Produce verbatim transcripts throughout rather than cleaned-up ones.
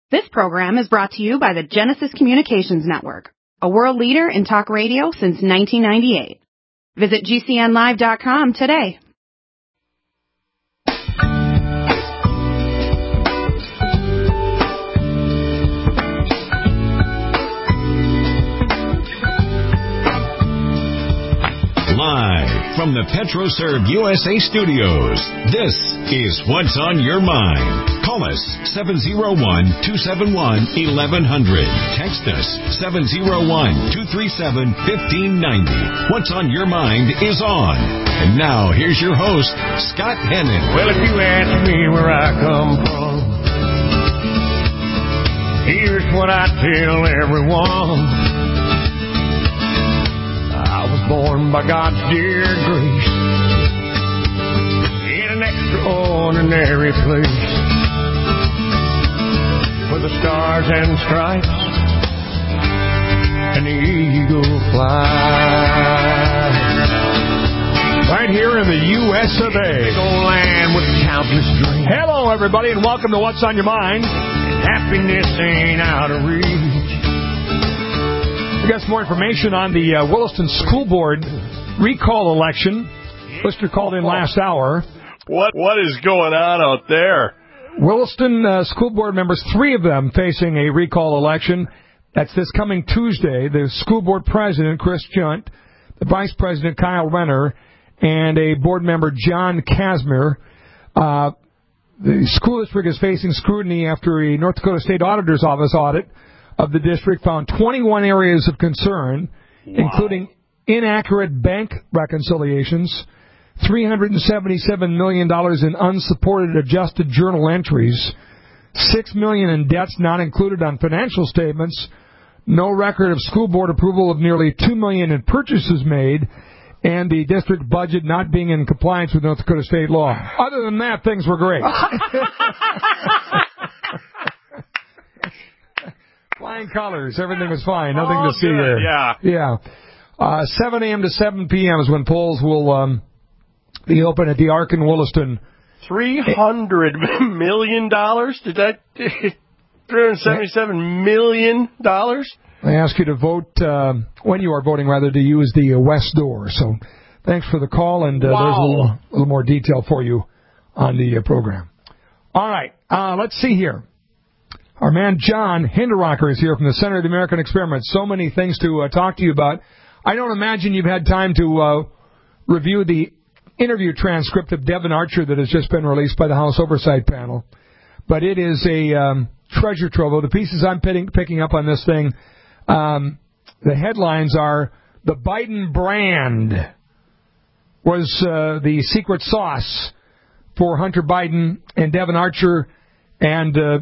This program is brought to you by the Genesis Communications Network, a world leader in talk radio since nineteen ninety-eight. Visit G C N live dot com today. Live from the PetroServe U S A studios, this is What's on Your Mind. Call us seven oh one, two seven one, eleven hundred. Text us seven oh one, two three seven, fifteen ninety. What's on Your Mind is on. And now, here's your host, Scott Hennon. Well, if you ask me where I come from, here's what I tell everyone. I was born by God's dear grace in an extraordinary place where the stars and stripes and the eagle fly. Right here in the U S of A, old land with countless dreams. Hello, everybody, and welcome to What's on Your Mind. Happiness ain't out of reach. We got some more information on the uh, Williston School Board recall election. Listener called in last hour. What What is going on out there? Williston uh, School Board members, three of them facing a recall election. That's this coming Tuesday. The School Board President, Chris Junt, the Vice President, Kyle Renner, and a board member, John Casimir. Uh, the school district is facing scrutiny after a North Dakota State Auditor's Office audit of the district found twenty-one areas of concern, wow. including inaccurate bank reconciliations, three hundred seventy-seven million dollars in unsupported adjusted journal entries, six million dollars in debts not included on financial statements, no record of school board approval of nearly two million dollars in purchases made, and the district budget not being in compliance with North Dakota state law. Other than that, things were great. Flying colors. Everything was fine. Nothing oh, to see good. there. Yeah. Yeah. Uh, seven a.m. to seven p.m. is when polls will um, be open at the Ark in Williston. three hundred million dollars? Did that... three hundred seventy-seven million dollars? I ask you to vote, uh, when you are voting, rather, to use the uh, west door. So thanks for the call, and uh, wow. there's a little, little more detail for you on the uh, program. All right. Uh, let's see here. Our man John Hinderrocker is here from the Center of the American Experiment. So many things to uh, talk to you about. I don't imagine you've had time to uh, review the interview transcript of Devin Archer that has just been released by the House Oversight Panel. But it is a um, treasure trove. The pieces I'm picking, picking up on this thing, um, the headlines are, "The Biden brand was uh, the secret sauce for Hunter Biden and Devin Archer," and uh,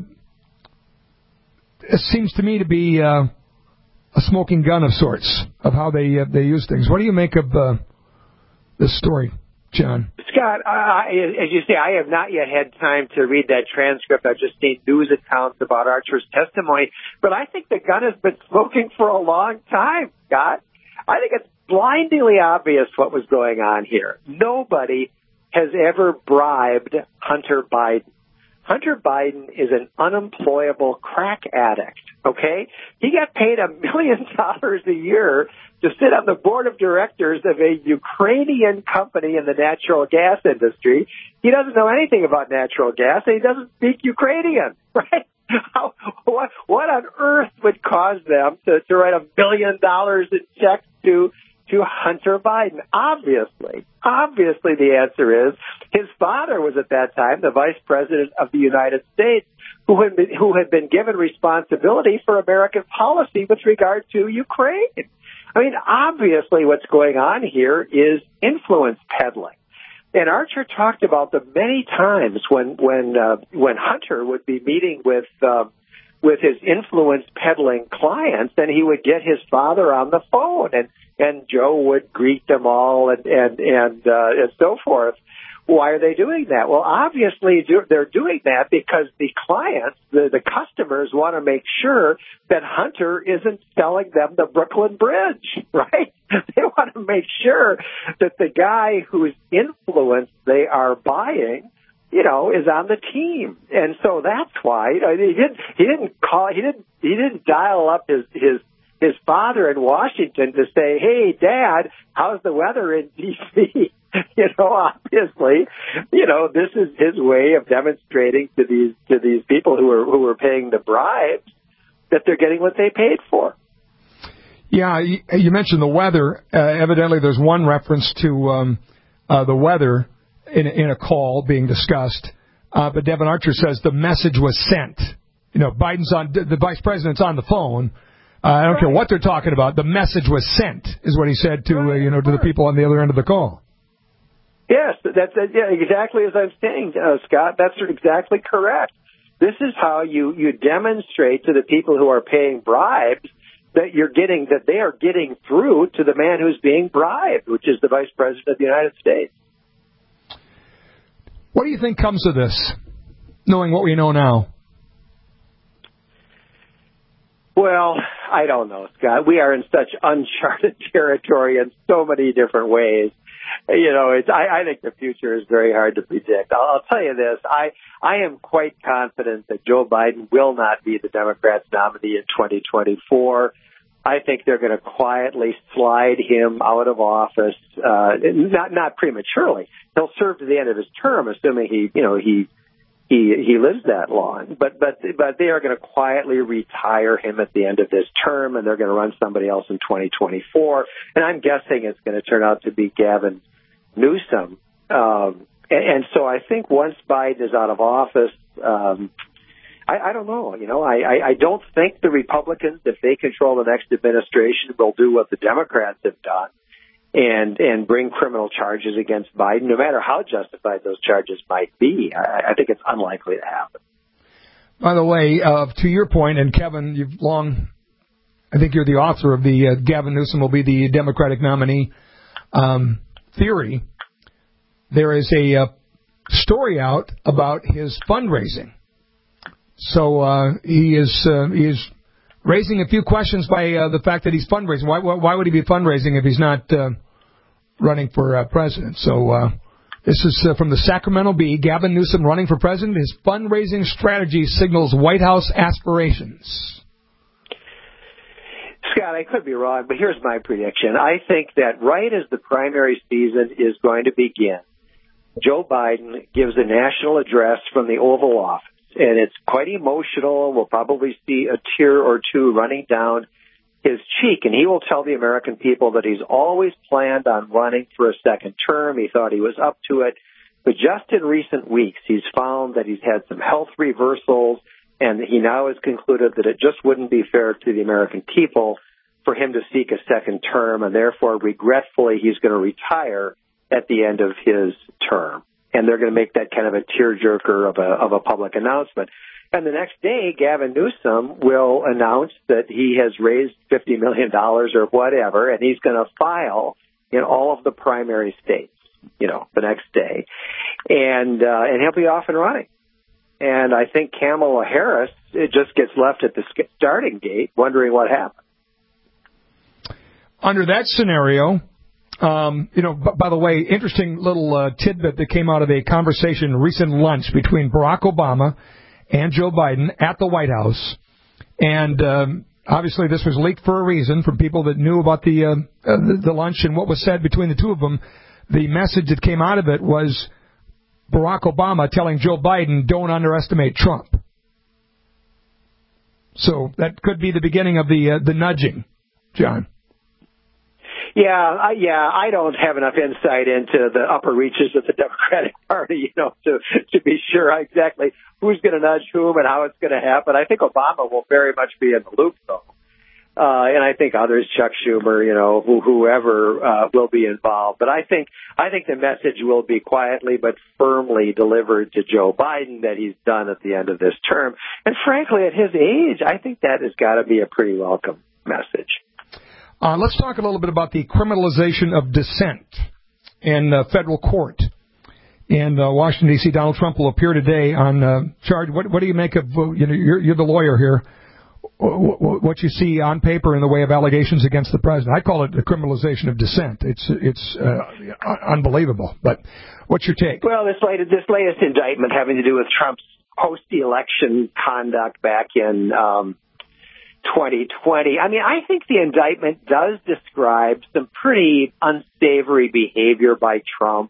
it seems to me to be uh, a smoking gun of sorts of how they uh, they use things. What do you make of uh, this story, John? Scott, I, as you say, I have not yet had time to read that transcript. I've just seen news accounts about Archer's testimony. But I think the gun has been smoking for a long time, Scott. I think it's blindingly obvious what was going on here. Nobody has ever bribed Hunter Biden. Hunter Biden is an unemployable crack addict, okay? He got paid a million dollars a year to sit on the board of directors of a Ukrainian company in the natural gas industry. He doesn't know anything about natural gas, and he doesn't speak Ukrainian, right? How, what, what on earth would cause them to, to write a million dollars in checks to to Hunter Biden? Obviously, obviously the answer is his father was at that time the vice president of the United States who had been, who had been given responsibility for American policy with regard to Ukraine. I mean, obviously what's going on here is influence peddling. And Archer talked about the many times when when uh, when Hunter would be meeting with uh, with his influence peddling clients, and he would get his father on the phone, and and Joe would greet them all, and and and, uh, and so forth. Why are they doing that? Well, obviously do, they're doing that because the clients, the, the customers, want to make sure that Hunter isn't selling them the Brooklyn Bridge, right? They want to make sure that the guy whose influence they are buying you know, is on the team, and so that's why you know, he didn't he didn't call he didn't he didn't dial up his his his father in Washington to say, "Hey, Dad, how's the weather in D C" You know, obviously, you know, this is his way of demonstrating to these to these people who are who are paying the bribes that they're getting what they paid for. Yeah, you mentioned the weather. Uh, evidently, there's one reference to um, uh, the weather in, in a call being discussed. Uh, but Devin Archer says the message was sent. You know, Biden's on, the vice president's on the phone. Uh, I don't right. care what they're talking about. The message was sent, is what he said to right, uh, you know to the people on the other end of the call. Yes, that's yeah, exactly as I'm saying, uh, Scott. That's exactly correct. This is how you you demonstrate to the people who are paying bribes that you're getting that they are getting through to the man who's being bribed, which is the Vice President of the United States. What do you think comes of this, knowing what we know now? Well, I don't know, Scott. We are in such uncharted territory in so many different ways. You know, it's, I, I think the future is very hard to predict. I'll, I'll tell you this. I, I am quite confident that Joe Biden will not be the Democrats' nominee in twenty twenty-four. I think they're going to quietly slide him out of office, uh, not, not prematurely. He'll serve to the end of his term, assuming he, you know, he, he, he lives that long. But, but, but they are going to quietly retire him at the end of this term, and they're going to run somebody else in twenty twenty-four. And I'm guessing it's going to turn out to be Gavin Newsom. Um, and, and so I think once Biden is out of office, um, I, I don't know. You know, I, I, I don't think the Republicans, if they control the next administration, will do what the Democrats have done and and bring criminal charges against Biden, no matter how justified those charges might be. I, I think it's unlikely to happen. By the way, uh, to your point, and Kevin, you've long, I think you're the author of the uh, Gavin Newsom will be the Democratic nominee um, theory. There is a uh, story out about his fundraising. So uh, he is uh, he is raising a few questions by uh, the fact that he's fundraising. Why, why would he be fundraising if he's not uh, running for uh, president? So uh, this is uh, from the Sacramento Bee. Gavin Newsom running for president. His fundraising strategy signals White House aspirations. Scott, I could be wrong, but here's my prediction. I think that right as the primary season is going to begin, Joe Biden gives a national address from the Oval Office. And it's quite emotional. We'll probably see a tear or two running down his cheek. And he will tell the American people that he's always planned on running for a second term. He thought he was up to it. But just in recent weeks, he's found that he's had some health reversals. And he now has concluded that it just wouldn't be fair to the American people for him to seek a second term. And therefore, regretfully, he's going to retire at the end of his term. And they're going to make that kind of a tearjerker of a of a public announcement. And the next day, Gavin Newsom will announce that he has raised fifty million dollars or whatever, and he's going to file in all of the primary states, you know, the next day. And uh, and he'll be off and running. And I think Kamala Harris, it just gets left at the starting gate wondering what happened. Under that scenario... Um, you know, b- by the way, interesting little uh, tidbit that came out of a conversation, recent lunch between Barack Obama and Joe Biden at the White House. And um, obviously this was leaked for a reason from people that knew about the, uh, uh, the the lunch and what was said between the two of them. The message that came out of it was Barack Obama telling Joe Biden, don't underestimate Trump. So that could be the beginning of the uh, the nudging, John. Yeah, I, yeah, I don't have enough insight into the upper reaches of the Democratic Party, you know, to to be sure exactly who's going to nudge whom and how it's going to happen. I think Obama will very much be in the loop, though, uh, and I think others, Chuck Schumer, you know, who, whoever uh, will be involved. But I think I think the message will be quietly but firmly delivered to Joe Biden that he's done at the end of this term. And frankly, at his age, I think that has got to be a pretty welcome message. Uh, let's talk a little bit about the criminalization of dissent in uh, federal court. In uh, Washington, D C, Donald Trump will appear today on uh, charge. What, what do you make of, uh, you know, you're, you're the lawyer here. what you see on paper in the way of allegations against the president. I call it the criminalization of dissent. It's it's uh, unbelievable. But what's your take? Well, this latest, this latest indictment having to do with Trump's post-election conduct back in um, twenty twenty. I mean, I think the indictment does describe some pretty unsavory behavior by Trump.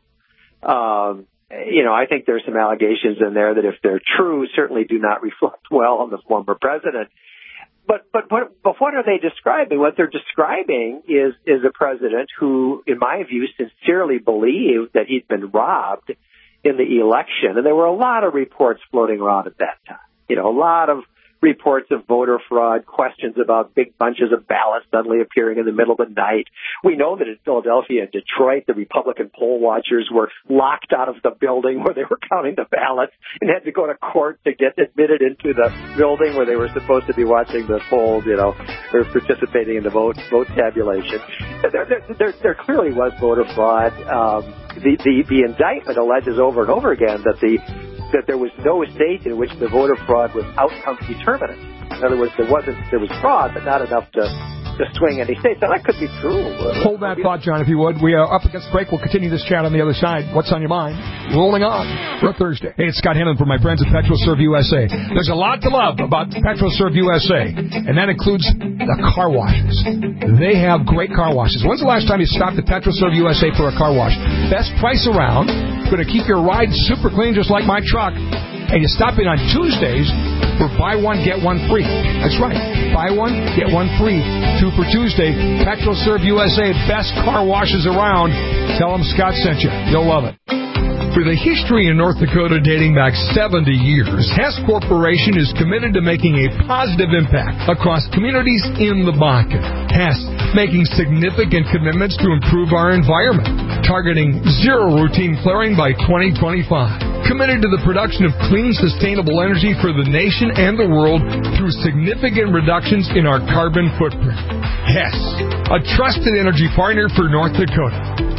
Um, you know, I think there's some allegations in there that, if they're true, certainly do not reflect well on the former president. But but what, but what are they describing? What they're describing is is a president who, in my view, sincerely believed that he'd been robbed in the election. And there were a lot of reports floating around at that time. You know, a lot of reports of voter fraud, questions about big bunches of ballots suddenly appearing in the middle of the night. We know that in Philadelphia and Detroit, the Republican poll watchers were locked out of the building where they were counting the ballots and had to go to court to get admitted into the building where they were supposed to be watching the polls, you know, or participating in the vote vote tabulation. There, there, there, there clearly was voter fraud. Um, the, the, the indictment alleges over and over again that the that there was no state in which the voter fraud was outcome determinant. In other words, there wasn't there was fraud, but not enough to, to swing any state. So that could be true. Hold that thought, John, if you would. We are up against the break. We'll continue this chat on the other side. What's on your mind? Rolling on for Thursday. Hey, it's Scott Hannon from my friends at PetroServe U S A. There's a lot to love about PetroServe U S A, and that includes the car washes. They have great car washes. When's the last time you stopped at PetroServe U S A for a car wash? Best price around. Going to keep your ride super clean just like my truck. And you stop in on Tuesdays for buy one, get one free. That's right. Buy one, get one free. Two for Tuesday. PetroServe U S A, best car washes around. Tell them Scott sent you. You'll love it. For the history in North Dakota dating back seventy years, Hess Corporation is committed to making a positive impact across communities in the Bakken. Hess making significant commitments to improve our environment, targeting zero routine flaring by twenty twenty-five. Committed to the production of clean, sustainable energy for the nation and the world through significant reductions in our carbon footprint. Hess, a trusted energy partner for North Dakota.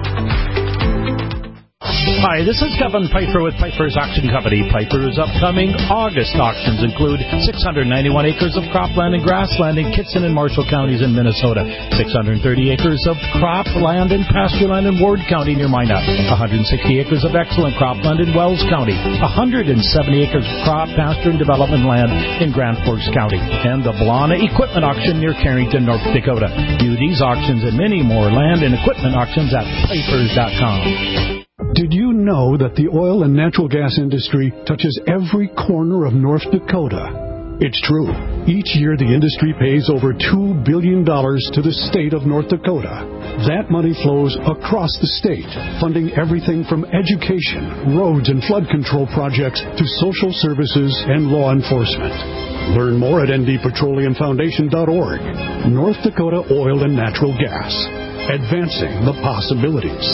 Hi, this is Kevin Piper with Piper's Auction Company. Piper's upcoming August auctions include six hundred ninety-one acres of cropland and grassland in Kitson and Marshall counties in Minnesota, six hundred thirty acres of cropland and pastureland in Ward County near Minot, one hundred sixty acres of excellent cropland in Wells County, one hundred seventy acres of crop, pasture, and development land in Grand Forks County, and the Blana Equipment Auction near Carrington, North Dakota. View these auctions and many more land and equipment auctions at pipers dot com. Did you know that the oil and natural gas industry touches every corner of North Dakota? It's true. Each year the industry pays over two billion dollars to the state of North Dakota. That money flows across the state, funding everything from education, roads and flood control projects to social services and law enforcement. Learn more at N D Petroleum Foundation dot org. North Dakota Oil and Natural Gas. Advancing the possibilities.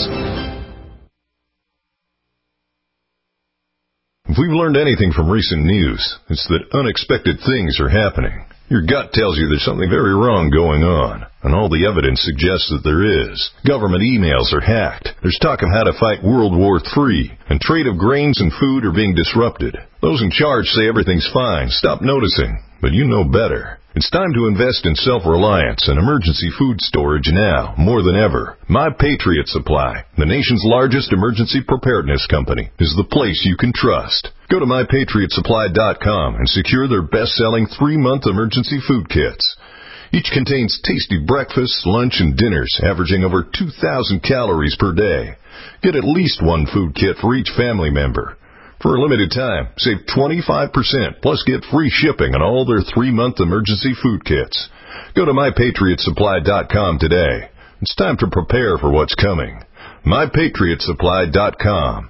If we've learned anything from recent news, it's that unexpected things are happening. Your gut tells you there's something very wrong going on, and all the evidence suggests that there is. Government emails are hacked. There's talk of how to fight World War Three, and trade of grains and food are being disrupted. Those in charge say everything's fine. Stop noticing, but you know better. It's time to invest in self-reliance and emergency food storage now, more than ever. My Patriot Supply, the nation's largest emergency preparedness company, is the place you can trust. Go to my patriot supply dot com and secure their best-selling three-month emergency food kits. Each contains tasty breakfasts, lunch, and dinners, averaging over two thousand calories per day. Get at least one food kit for each family member. For a limited time, save twenty-five percent, plus get free shipping on all their three-month emergency food kits. Go to my patriot supply dot com today. It's time to prepare for what's coming. my patriot supply dot com.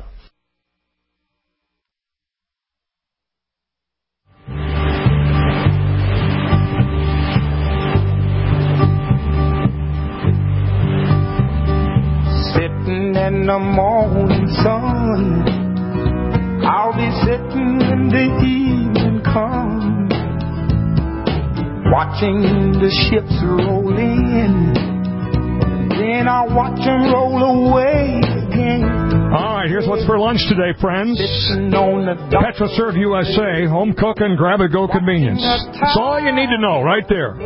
Sitting in the morning sun, I'll be sitting when the evening comes, watching the ships roll in, then I'll watch them roll away again. All right, here's what's for lunch today, friends. PetroServe U S A, home cooking, grab-and-go convenience. That's all you need to know right there.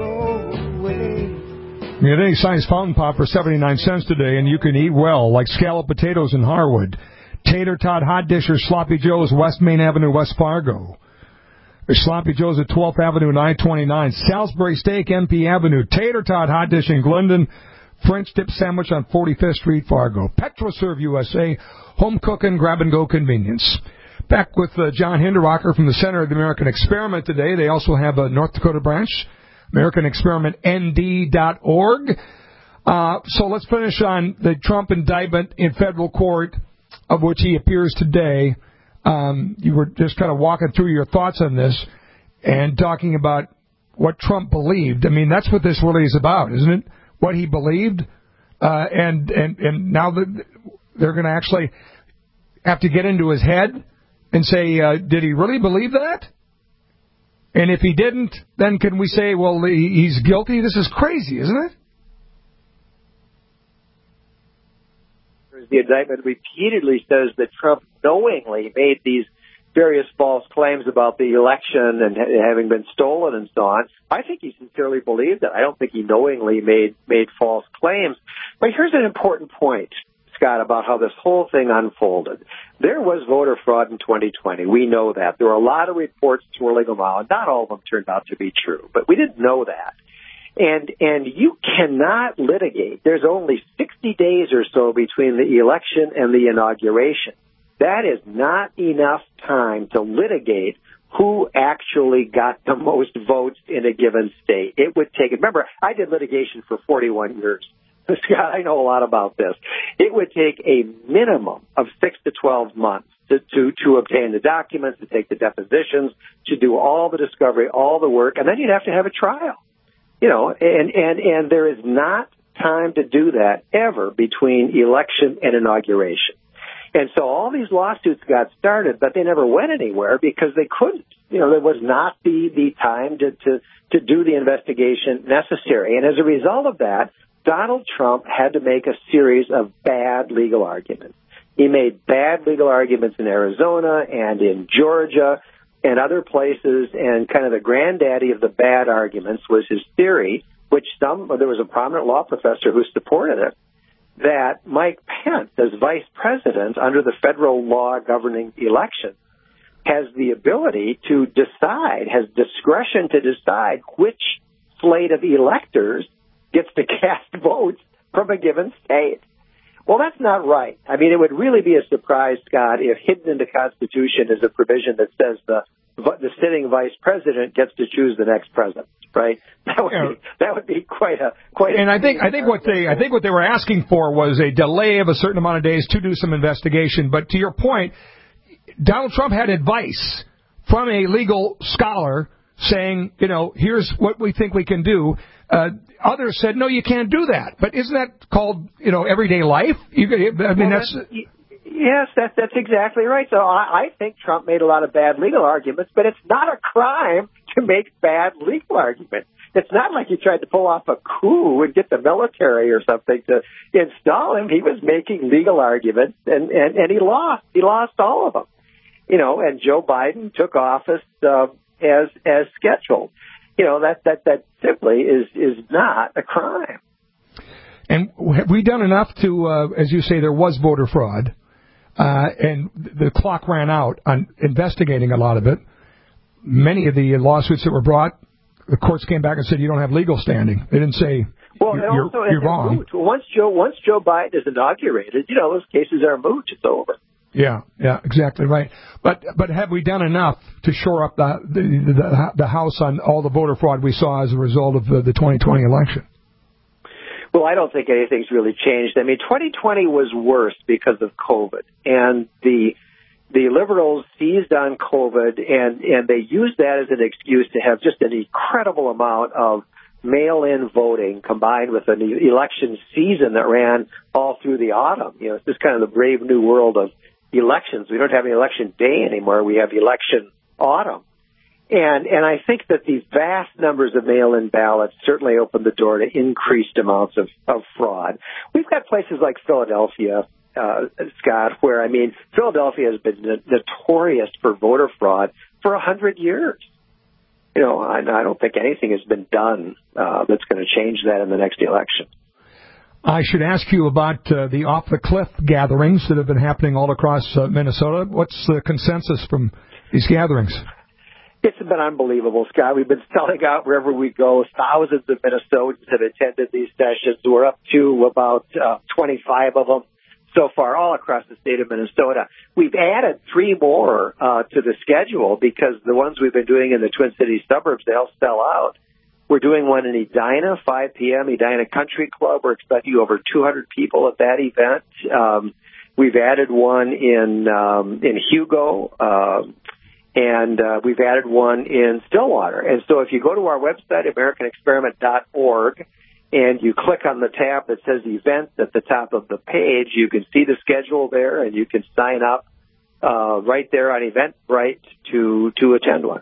You get any size fountain pop for seventy-nine cents today, and you can eat well, like scalloped potatoes in Harwood, Tater Tot Hot Dish or Sloppy Joe's, West Main Avenue, West Fargo. There's Sloppy Joe's at twelfth Avenue and I twenty-nine, Salisbury Steak, M P Avenue, Tater Tot Hot Dish in Glendon, French Dip Sandwich on forty-fifth Street, Fargo. PetroServe U S A, home cooking, grab-and-go convenience. Back with uh, John Hinderaker from the Center of the American Experiment today. They also have a North Dakota branch, American Experiment N D dot org. Uh, so let's finish on the Trump indictment in federal court, of which he appears today. Um, you were just kind of walking through your thoughts on this and talking about what Trump believed. I mean, that's what this really is about, isn't it? What he believed. Uh, and, and, and now that they're going to actually have to get into his head and say, uh, did he really believe that? And if he didn't, then can we say, well, he's guilty? This is crazy, isn't it? The indictment repeatedly says that Trump knowingly made these various false claims about the election and having been stolen and so on. I think he sincerely believed it. I don't think he knowingly made, made false claims. But here's an important point, Scott, about how this whole thing unfolded. There was voter fraud in twenty twenty. We know that. There were a lot of reports swirling around. Not all of them turned out to be true, but we didn't know that. And and you cannot litigate. There's only sixty days or so between the election and the inauguration. That is not enough time to litigate who actually got the most votes in a given state. It would take, remember, I did litigation for forty-one years. Scott, I know a lot about this. It would take a minimum of six to twelve months to, to, to obtain the documents, to take the depositions, to do all the discovery, all the work, and then you'd have to have a trial. You know, and, and, and there is not time to do that ever between election and inauguration. And so all these lawsuits got started, but they never went anywhere because they couldn't. You know, there was not the, the time to, to, to do the investigation necessary. And as a result of that, Donald Trump had to make a series of bad legal arguments. He made bad legal arguments in Arizona and in Georgia and other places, and kind of the granddaddy of the bad arguments was his theory, which some, there was a prominent law professor who supported it, that Mike Pence, as vice president under the federal law governing the election, has the ability to decide, has discretion to decide which slate of electors gets to cast votes from a given state. Well, that's not right. I mean, it would really be a surprise, Scott, if hidden in the Constitution is a provision that says the the sitting vice president gets to choose the next president, right? That would be, that would be quite a quite. And a I think I think what they I think what they were asking for was a delay of a certain amount of days to do some investigation. But to your point, Donald Trump had advice from a legal scholar saying, you know, here's what we think we can do. Uh, others said, no, you can't do that. But isn't that called, you know, everyday life? You could, I mean, well, that's... that's yes, that's, that's exactly right. So I, I think Trump made a lot of bad legal arguments, but it's not a crime to make bad legal arguments. It's not like he tried to pull off a coup and get the military or something to install him. He was making legal arguments, and, and, and he lost. He lost all of them. You know, and Joe Biden took office uh, as as scheduled. You know, that, that, that simply is, is not a crime. And have we done enough to, uh, as you say, there was voter fraud, uh, and the clock ran out on investigating a lot of it. Many of the lawsuits that were brought, the courts came back and said you don't have legal standing. They didn't say well, you're, and also, you're, you're wrong. Moot. Once Joe, once Joe Biden is inaugurated, you know, those cases are moot. It's over. Yeah, yeah, exactly right. But but have we done enough to shore up the the, the, the House on all the voter fraud we saw as a result of the, the twenty twenty election? Well, I don't think anything's really changed. I mean, twenty twenty was worse because of COVID, and the the liberals seized on COVID, and, and they used that as an excuse to have just an incredible amount of mail-in voting combined with an election season that ran all through the autumn. You know, it's just kind of the brave new world of elections. We don't have an election day anymore. We have election autumn. And and I think that these vast numbers of mail-in ballots certainly opened the door to increased amounts of, of fraud. We've got places like Philadelphia, uh, Scott, where, I mean, Philadelphia has been notorious for voter fraud for a hundred years. You know, I, I don't think anything has been done uh, that's going to change that in the next election. I should ask you about uh, the off-the-cliff gatherings that have been happening all across uh, Minnesota. What's the consensus from these gatherings? It's been unbelievable, Scott. We've been selling out wherever we go. Thousands of Minnesotans have attended these sessions. We're up to about uh, twenty-five of them so far, all across the state of Minnesota. We've added three more uh, to the schedule because the ones we've been doing in the Twin Cities suburbs, they all sell out. We're doing one in Edina, five p.m., Edina Country Club. We're expecting over two hundred people at that event. Um, we've added one in um, in Hugo, uh, and uh, we've added one in Stillwater. And so if you go to our website, American Experiment dot org, and you click on the tab that says events at the top of the page, you can see the schedule there, and you can sign up uh, right there on Eventbrite to, to attend one.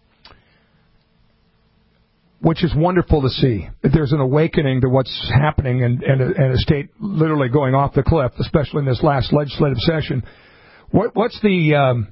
Which is wonderful to see. There's an awakening to what's happening and, and, a, and a state literally going off the cliff, especially in this last legislative session. What, what's the um,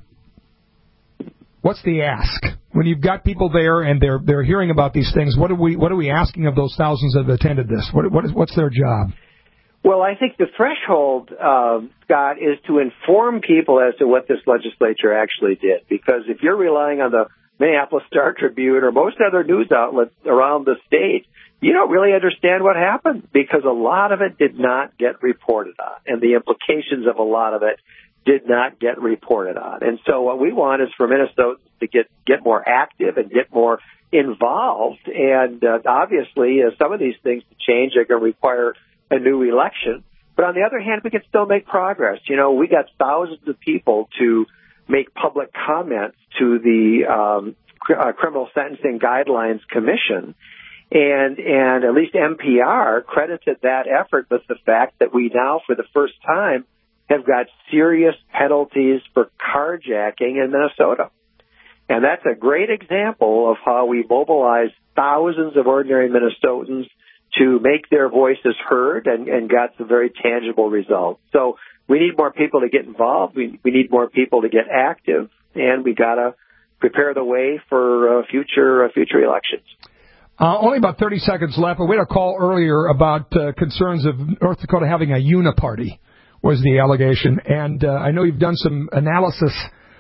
what's the ask when you've got people there and they're they're hearing about these things? What are we what are we asking of those thousands that have attended this? What, what is, what's their job? Well, I think the threshold, uh, Scott, is to inform people as to what this legislature actually did. Because if you're relying on the Minneapolis Star Tribune or most other news outlets around the state, you don't really understand what happened because a lot of it did not get reported on, and the implications of a lot of it did not get reported on. And so what we want is for Minnesotans to get, get more active and get more involved. And uh, obviously, uh, some of these things to change are going to require a new election. But on the other hand, we can still make progress. You know, we got thousands of people to make public comments to the um, cr- uh, Criminal Sentencing Guidelines Commission. And, and at least N P R credited that effort with the fact that we now, for the first time, have got serious penalties for carjacking in Minnesota. And that's a great example of how we mobilize thousands of ordinary Minnesotans to make their voices heard and, and got some very tangible results. So we need more people to get involved. We, we need more people to get active, and we got to prepare the way for uh, future uh, future elections. Uh, only about thirty seconds left. We had a call earlier about uh, concerns of North Dakota having a uniparty, was the allegation. And uh, I know you've done some analysis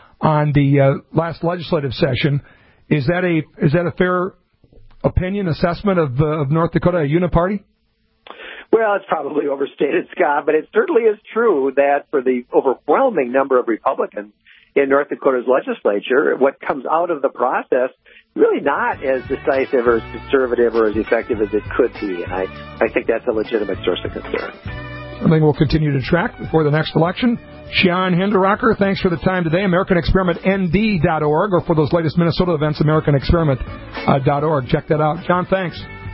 on the uh, last legislative session. Is that a is that a fair opinion, assessment of, uh, of North Dakota, a uniparty? Well, it's probably overstated, Scott, but it certainly is true that for the overwhelming number of Republicans in North Dakota's legislature, what comes out of the process really not as decisive or as conservative or as effective as it could be. And I, I think that's a legitimate source of concern. Something we'll continue to track before the next election. Sean Hinderaker, thanks for the time today. American Experiment N D dot org, or for those latest Minnesota events, American Experiment dot org. Check that out. John, thanks.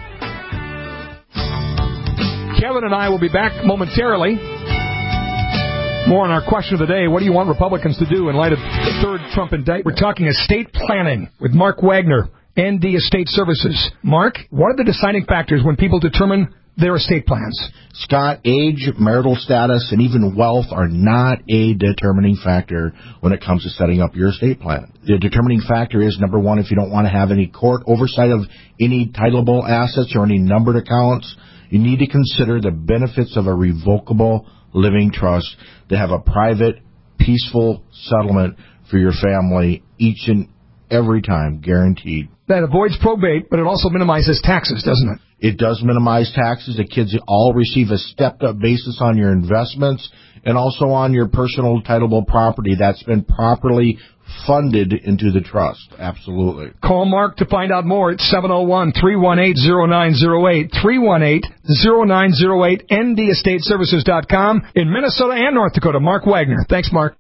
Kevin and I will be back momentarily. More on our question of the day. What do you want Republicans to do in light of the third Trump indictment? We're talking estate planning with Mark Wagner, N D Estate Services. Mark, what are the deciding factors when people determine their estate plans? Scott, age, marital status, and even wealth are not a determining factor when it comes to setting up your estate plan. The determining factor is, number one, if you don't want to have any court oversight of any titleable assets or any numbered accounts, you need to consider the benefits of a revocable living trust to have a private, peaceful settlement for your family each and every time, guaranteed. That avoids probate, but it also minimizes taxes, doesn't it? It does minimize taxes. The kids all receive a stepped-up basis on your investments and also on your personal titleable property that's been properly funded into the trust. Absolutely. Call Mark to find out more at seven oh one, three one eight, oh nine oh eight, three one eight, oh nine oh eight, N D estate services dot com in Minnesota and North Dakota. Mark Wagner. Thanks, Mark.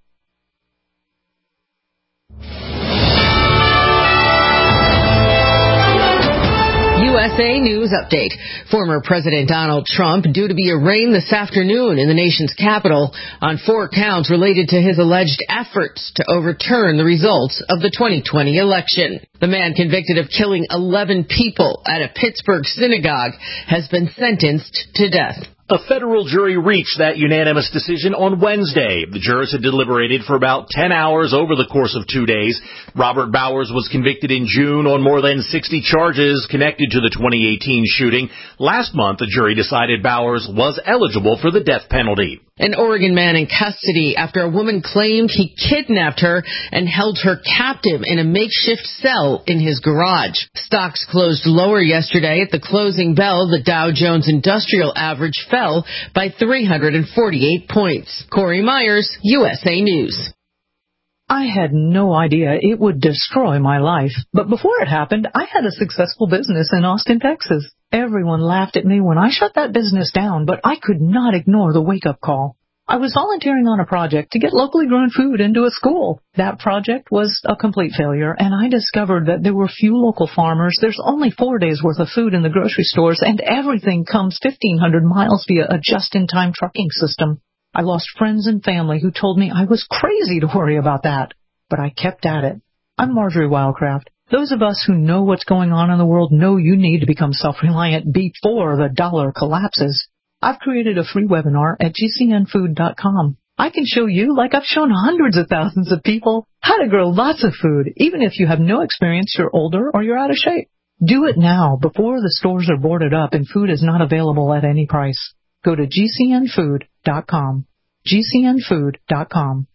U S A News Update. Former President Donald Trump due to be arraigned this afternoon in the nation's capital on four counts related to his alleged efforts to overturn the results of the twenty twenty election. The man convicted of killing eleven people at a Pittsburgh synagogue has been sentenced to death. A federal jury reached that unanimous decision on Wednesday. The jurors had deliberated for about ten hours over the course of two days. Robert Bowers was convicted in June on more than sixty charges connected to the twenty eighteen shooting. Last month, the jury decided Bowers was eligible for the death penalty. An Oregon man in custody after a woman claimed he kidnapped her and held her captive in a makeshift cell in his garage. Stocks closed lower yesterday. At the closing bell, the Dow Jones Industrial Average fell by three hundred forty-eight points. Corey Myers, U S A News. I had no idea it would destroy my life. But before it happened, I had a successful business in Austin, Texas. Everyone laughed at me when I shut that business down, but I could not ignore the wake-up call. I was volunteering on a project to get locally grown food into a school. That project was a complete failure, and I discovered that there were few local farmers. There's only four days' worth of food in the grocery stores, and everything comes fifteen hundred miles via a just-in-time trucking system. I lost friends and family who told me I was crazy to worry about that, but I kept at it. I'm Marjorie Wildcraft. Those of us who know what's going on in the world know you need to become self-reliant before the dollar collapses. I've created a free webinar at G C N food dot com. I can show you, like I've shown hundreds of thousands of people, how to grow lots of food, even if you have no experience, you're older, or you're out of shape. Do it now, before the stores are boarded up and food is not available at any price. Go to G C N food dot com. G C N food dot com.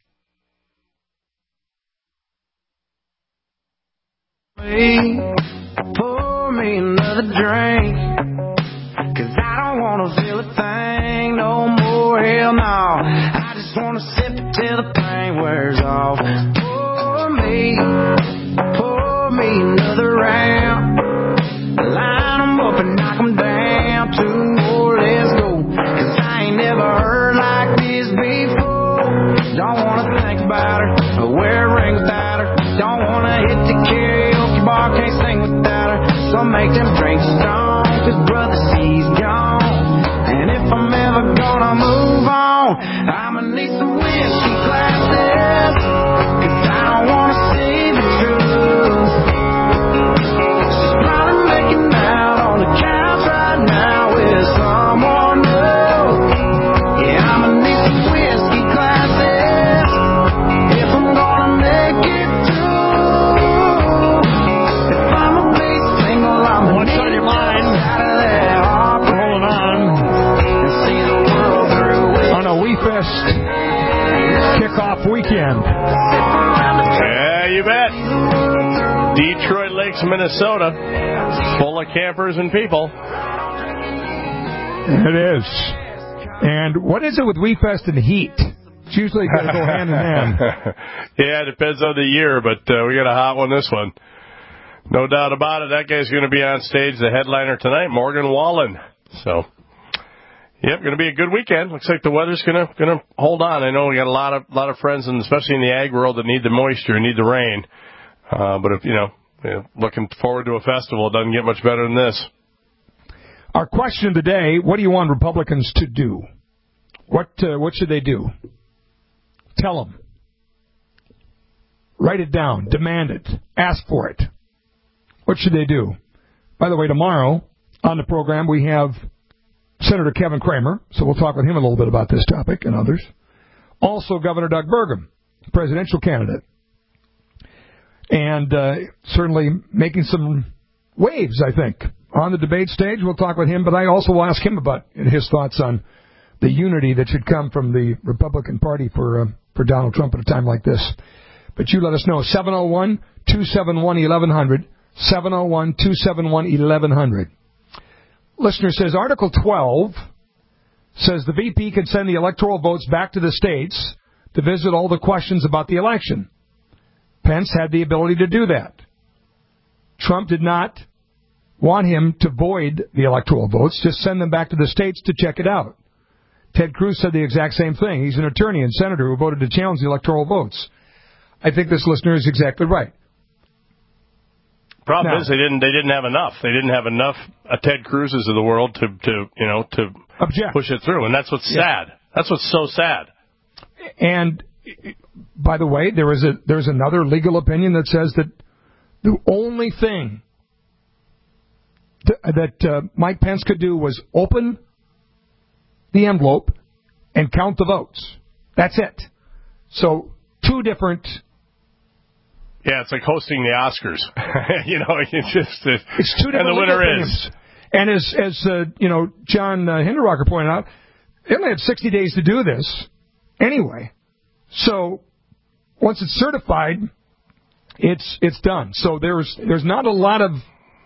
Pour me another drink, 'cause I don't want to feel a thing no more, hell no. I just want to sip it till the pain wears off. Pour me, pour me another round. Line them up and knock them down. Two more, let's go. 'Cause I ain't never heard like this before. Don't want to think about her or wear a ring without her. Don't want to hit the karaoke bar, can't sing without her. So make them drinks strong, 'cause brother C's gone. And if I'm ever gonna move on, I'ma need some whiskey glasses, 'cause I don't want to see the truth. She's probably making out on the couch right now with someone new. Yeah, I'ma need some whiskey glasses if I'm gonna make it through. If I'ma be single, I'ma What's on your mind? Rolling on. And see the world through it. On a WeFest kickoff weekend. Yeah, you bet. Detroit Lakes, Minnesota, full of campers and people. It is. And what is it with WeFest and heat? It's usually got to go hand in hand. Yeah, it depends on the year, but uh, we got a hot one this one. No doubt about it. That guy's going to be on stage, the headliner tonight, Morgan Wallen. So, yep, going to be a good weekend. Looks like the weather's going to going to hold on. I know we got a lot of lot of friends, and especially in the ag world, that need the moisture, need the rain. Uh, but if you know, you know, looking forward to a festival, it doesn't get much better than this. Our question today: what do you want Republicans to do? What uh, what should they do? Tell them. Write it down. Demand it. Ask for it. What should they do? By the way, tomorrow on the program we have Senator Kevin Cramer, so we'll talk with him a little bit about this topic and others. Also, Governor Doug Burgum, presidential candidate, and uh, certainly making some waves, I think, on the debate stage. We'll talk with him, but I also will ask him about his thoughts on the unity that should come from the Republican Party for uh, for Donald Trump at a time like this. But you let us know. seven oh one, two seven one, eleven hundred. seven oh one, two seven one, eleven hundred. Listener says, Article twelve says the V P can send the electoral votes back to the states to visit all the questions about the election. Pence had the ability to do that. Trump did not want him to void the electoral votes, just send them back to the states to check it out. Ted Cruz said the exact same thing. He's an attorney and senator who voted to challenge the electoral votes. I think this listener is exactly right. Problem Now, is they didn't they didn't have enough. They didn't have enough uh, Ted Cruz's of the world to, to you know to object. Push it through, and that's what's Yeah. sad. That's what's so sad. And by the way, there is a there's another legal opinion that says that the only thing th- that uh, Mike Pence could do was open the envelope and count the votes. That's it. So two different. Yeah, it's like hosting the Oscars. you know, it's just it, it's two different. And the winner things. is. And as as uh, you know, John uh, Hinderrocker pointed out, they only have sixty days to do this anyway. So once it's certified, it's it's done. So there's there's not a lot of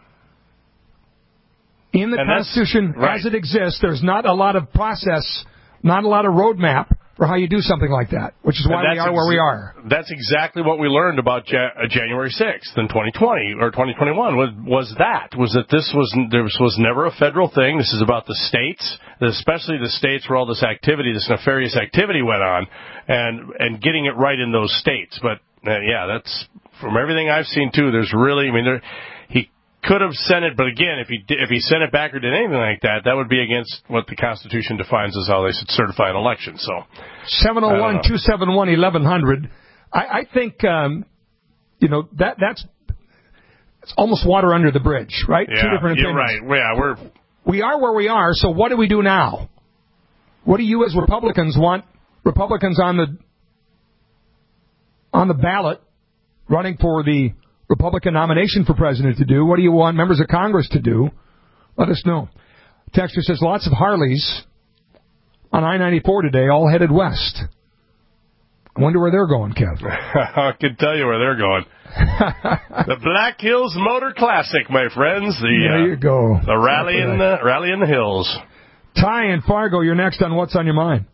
in the and Constitution right. as it exists. There's not a lot of process, not a lot of roadmap for how you do something like that, which is why we are where we are. That's exactly what we learned about ja- uh, January sixth in twenty twenty or twenty twenty-one was was that was that this was there was, was never a federal thing. This is about the states, especially the states where all this activity, this nefarious activity went on, and and getting it right in those states. But uh, yeah, that's from everything I've seen too. There's really, I mean, there, he could have sent it, but again, if he did, if he sent it back or did anything like that, that would be against what the Constitution defines as how they should certify an election. So, seven oh one, two seven one, eleven hundred. I, I think, um, you know, that that's it's almost water under the bridge, right? Yeah, Two different you're opinions. right. Yeah, we're we are where we are. So what do we do now? What do you as Republicans want? Republicans on the on the ballot, running for the Republican nomination for president to do. What do you want members of Congress to do? Let us know. Texter says lots of Harleys on I ninety-four today, all headed west. I wonder where they're going, Kev. I can tell you where they're going. The Black Hills Motor Classic, my friends. The, there you go. Uh, the rally in the rally in the hills. Ty and Fargo, you're next on What's on Your Mind.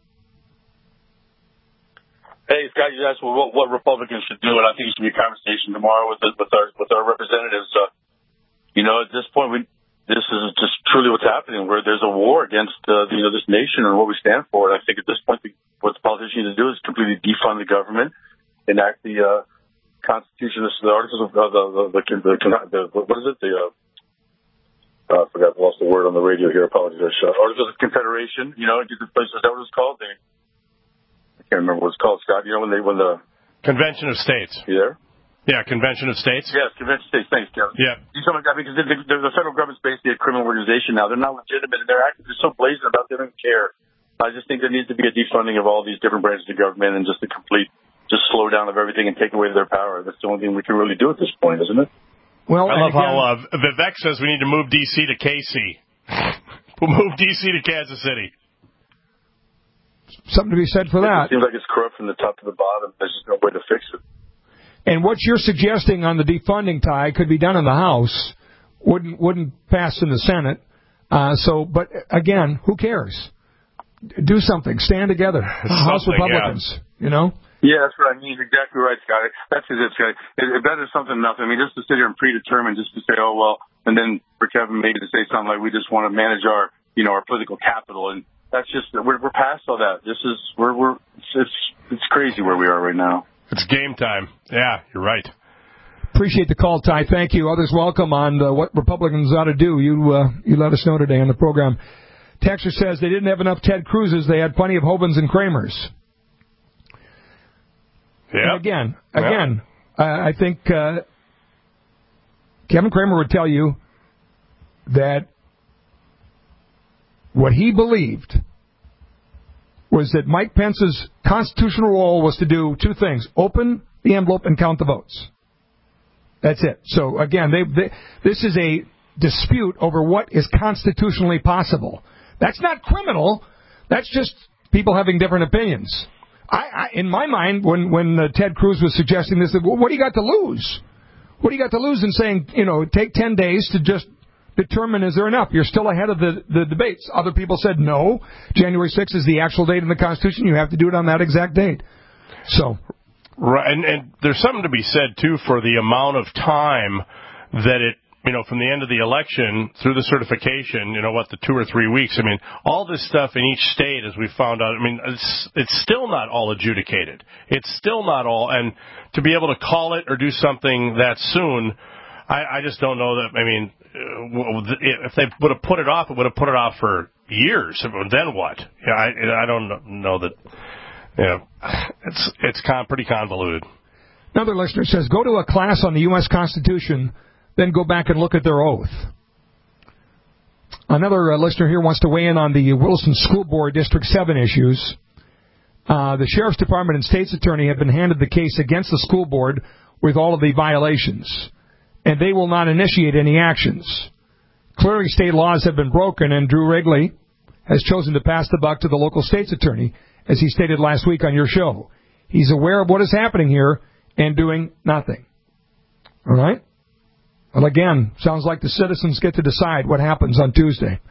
Hey, Scott, you asked what, what Republicans should do, and I think it should be a conversation tomorrow with the, with our with our representatives. Uh, you know, at this point, we this is just truly what's happening, where there's a war against uh, you know this nation and what we stand for. And I think at this point, the, what the politicians need to do is completely defund the government, enact the uh, Constitution, the articles of uh, the, the, the, the, the what is it the uh, uh, I forgot, I lost the word on the radio here. Apologies, uh, Articles of Confederation. You know, get the place. Is that what it's called? They, I can't remember what it's called, Scott. You know, when they when the Convention of States. You there? Yeah, Convention of States. Yes, Convention of States. Thanks, Kevin. Yeah. You something like that because the, the, the federal government's basically a criminal organization now. They're not legitimate, and they're acting just so blatant about they don't care. I just think there needs to be a defunding of all these different branches of government and just a complete just slow down of everything and take away their power. That's the only thing we can really do at this point, isn't it? Well, I love again, how uh, Vivek says we need to move D C to K C. We'll move D C to Kansas City. Something to be said for that. It seems like it's corrupt from the top to the bottom. There's just no way to fix it. And what you're suggesting on the defunding, Ty, could be done in the House, wouldn't wouldn't pass in the Senate. Uh, so, but again, who cares? Do something. Stand together. House Republicans, yeah. you know? Yeah, that's what I mean. Exactly right, Scott. That's it, Scott. It, it better something than nothing. I mean, just to sit here and predetermine, just to say, oh, well, and then for Kevin maybe to say something like we just want to manage our, you know, our political capital. And that's just, we're, we're past all that. This is, we're, we're, it's, it's crazy where we are right now. It's game time. Yeah, you're right. Appreciate the call, Ty. Thank you. Others welcome on uh, what Republicans ought to do. You uh, you let us know today on the program. Texter says they didn't have enough Ted Cruzes. They had plenty of Hobans and Kramers. Yeah. Again, again, yep. uh, I think uh, Kevin Cramer would tell you that what he believed was that Mike Pence's constitutional role was to do two things: open the envelope and count the votes. That's it. So, again, they, they, this is a dispute over what is constitutionally possible. That's not criminal. That's just people having different opinions. I, I, in my mind, when, when uh, Ted Cruz was suggesting this, well, what do you got to lose? What do you got to lose in saying, you know, take ten days to just determine is there enough? You're still ahead of the, the debates. Other people said no. January sixth is the actual date in the Constitution. You have to do it on that exact date. So... Right, and, and there's something to be said, too, for the amount of time that it, you know, from the end of the election through the certification, you know, what, the two or three weeks. I mean, all this stuff in each state, as we found out, I mean, it's, it's still not all adjudicated. It's still not all, and to be able to call it or do something that soon, I, I just don't know that, I mean, if they would have put it off, it would have put it off for years. Then what? Yeah, I, I don't know that... Yeah, it's it's con- pretty convoluted. Another listener says, go to a class on the U S Constitution, then go back and look at their oath. Another uh, listener here wants to weigh in on the Wilson School Board District seven issues. Uh, the Sheriff's Department and State's Attorney have been handed the case against the school board with all of the violations, and they will not initiate any actions. Clearly, state laws have been broken, and Drew Wrigley has chosen to pass the buck to the local state's attorney, as he stated last week on your show. He's aware of what is happening here and doing nothing. All right? Well, again, sounds like the citizens get to decide what happens on Tuesday.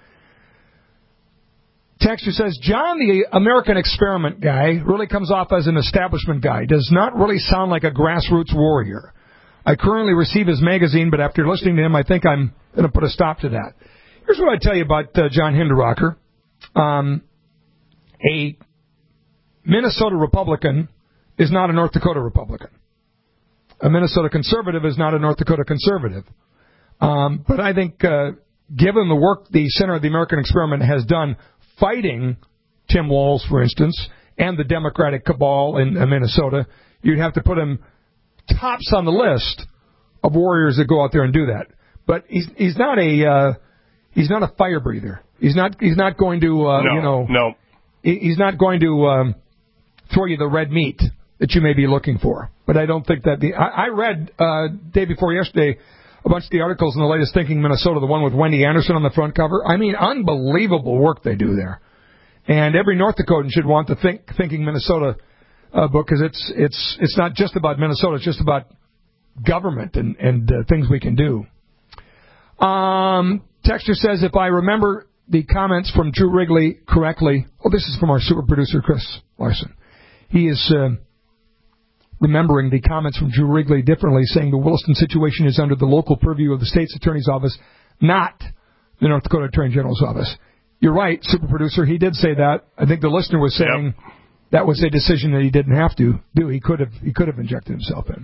Texter says, John, the American experiment guy, really comes off as an establishment guy. Does not really sound like a grassroots warrior. I currently receive his magazine, but after listening to him, I think I'm going to put a stop to that. Here's what I tell you about uh, John Hinderaker. Um, a Minnesota Republican is not a North Dakota Republican. A Minnesota conservative is not a North Dakota conservative. Um, but I think, uh, given the work the Center of the American Experiment has done fighting Tim Walz, for instance, and the Democratic cabal in uh, Minnesota, you'd have to put him tops on the list of warriors that go out there and do that. But he's he's not a uh, he's not a fire breather. He's not he's not going to uh, no, you know no. He's not going to um, throw you the red meat that you may be looking for. But I don't think that the I, I read uh, day before yesterday a bunch of the articles in the latest Thinking Minnesota, the one with Wendy Anderson on the front cover. I mean, unbelievable work they do there. And every North Dakotan should want the Think, Thinking Minnesota uh, book, because it's it's it's not just about Minnesota, it's just about government and, and uh, things we can do. Um, Texter says, if I remember the comments from Drew Wrigley correctly, oh, this is from our super producer, Chris Larson. He is uh, remembering the comments from Drew Wrigley differently, saying the Williston situation is under the local purview of the state's attorney's office, not the North Dakota Attorney General's office. You're right, super producer. He did say that. I think the listener was saying yep. that was a decision that he didn't have to do. He could have he could have injected himself in.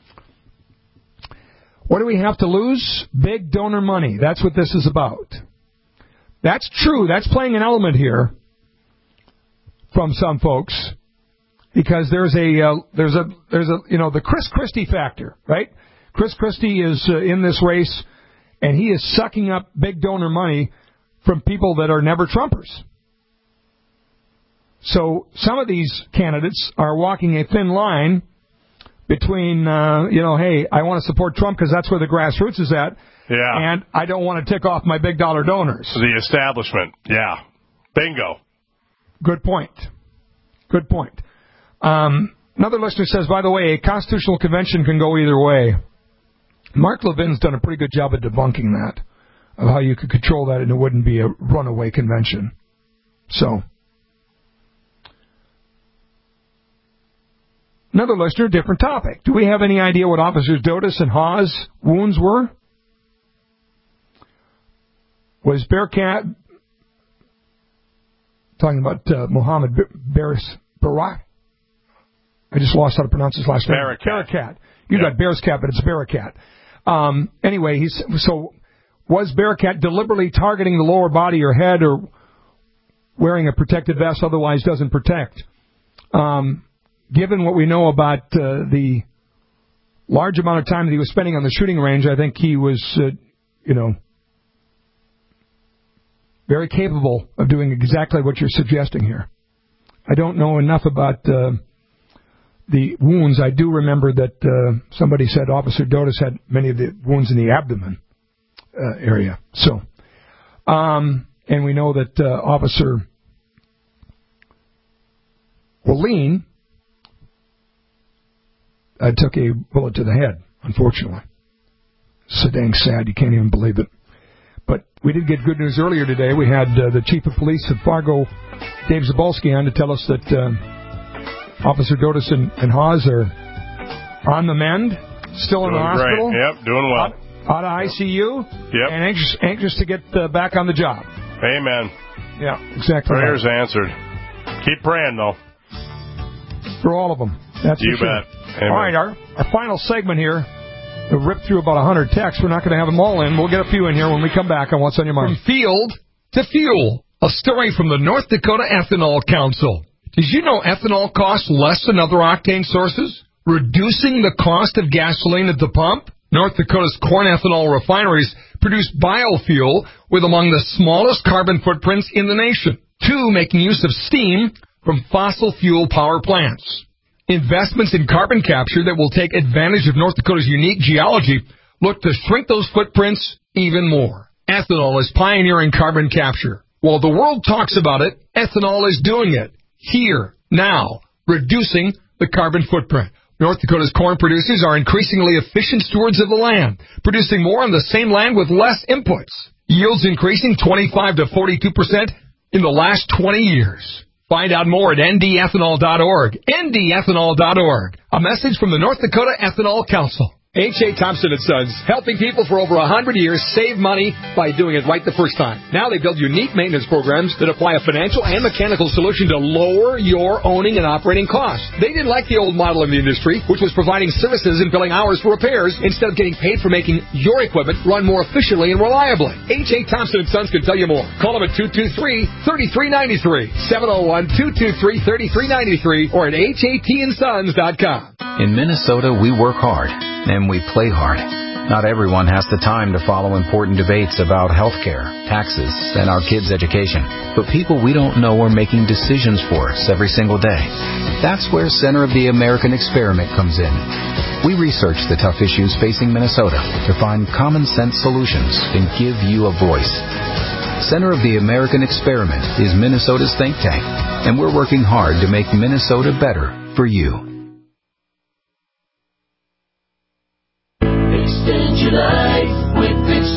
What do we have to lose? Big donor money. That's what this is about. That's true. That's playing an element here from some folks, because there's a uh, there's a there's a you know the Chris Christie factor, right? Chris Christie is uh, in this race, and he is sucking up big donor money from people that are never Trumpers. So some of these candidates are walking a thin line between, uh, you know, hey, I want to support Trump because that's where the grassroots is at, yeah, and I don't want to tick off my big dollar donors. The establishment, yeah. Bingo. Good point. Good point. Um, another listener says, by the way, a constitutional convention can go either way. Mark Levin's done a pretty good job of debunking that, of how you could control that and it wouldn't be a runaway convention. So, another listener, different topic. Do we have any idea what Officers Dotis and Hawes' wounds were? Was Bearcat, talking about uh, Mohammed Bears Barak? I just lost how to pronounce his last name. Bearcat. Bearcat. You yep. got Bears Cat, but it's Bearcat. Um, anyway, he's so. Was Bearcat deliberately targeting the lower body or head, or wearing a protective vest otherwise doesn't protect? Um, given what we know about uh, the large amount of time that he was spending on the shooting range, I think he was, uh, you know, very capable of doing exactly what you're suggesting here. I don't know enough about uh, the wounds. I do remember that uh, somebody said Officer Dotis had many of the wounds in the abdomen. Uh, area. So, um, and we know that uh, Officer Wallin uh, took a bullet to the head, unfortunately. So dang sad, you can't even believe it. But we did get good news earlier today. We had uh, the Chief of Police of Fargo, Dave Zabolski, on to tell us that uh, Officer Dotis and, and Hawes are on the mend, still doing in the hospital. Great. Yep, doing well. Out, out of I C U, yep. and anxious, anxious to get uh, back on the job. Amen. Yeah, exactly. Prayers right. answered. Keep praying, though. For all of them. That's you for sure. bet. Amen. All right, our, our final segment here. We'll rip through about one hundred texts. We're not going to have them all in. We'll get a few in here when we come back on What's on Your Mind. From field to fuel, a story from the North Dakota Ethanol Council. Did you know ethanol costs less than other octane sources, reducing the cost of gasoline at the pump? North Dakota's corn ethanol refineries produce biofuel with among the smallest carbon footprints in the nation. Two, making use of steam from fossil fuel power plants. Investments in carbon capture that will take advantage of North Dakota's unique geology look to shrink those footprints even more. Ethanol is pioneering carbon capture. While the world talks about it, ethanol is doing it. Here, now, reducing the carbon footprint. North Dakota's corn producers are increasingly efficient stewards of the land, producing more on the same land with less inputs. Yields increasing twenty-five to forty-two percent in the last twenty years. Find out more at N D ethanol dot org. N D ethanol dot org. A message from the North Dakota Ethanol Council. H A. Thompson and Sons, helping people for over one hundred years save money by doing it right the first time. Now they build unique maintenance programs that apply a financial and mechanical solution to lower your owning and operating costs. They didn't like the old model in the industry, which was providing services and billing hours for repairs instead of getting paid for making your equipment run more efficiently and reliably. H A. Thompson and Sons can tell you more. Call them at two two three, three three nine three, seven oh one, two two three, three three nine three, or at H A T and sons dot com. In Minnesota, we work hard. And we play hard. Not everyone has the time to follow important debates about health care, taxes, and our kids' education. But people we don't know are making decisions for us every single day. That's where Center of the American Experiment comes in. We research the tough issues facing Minnesota to find common sense solutions and give you a voice. Center of the American Experiment is Minnesota's think tank, and we're working hard to make Minnesota better for you. Extend your life with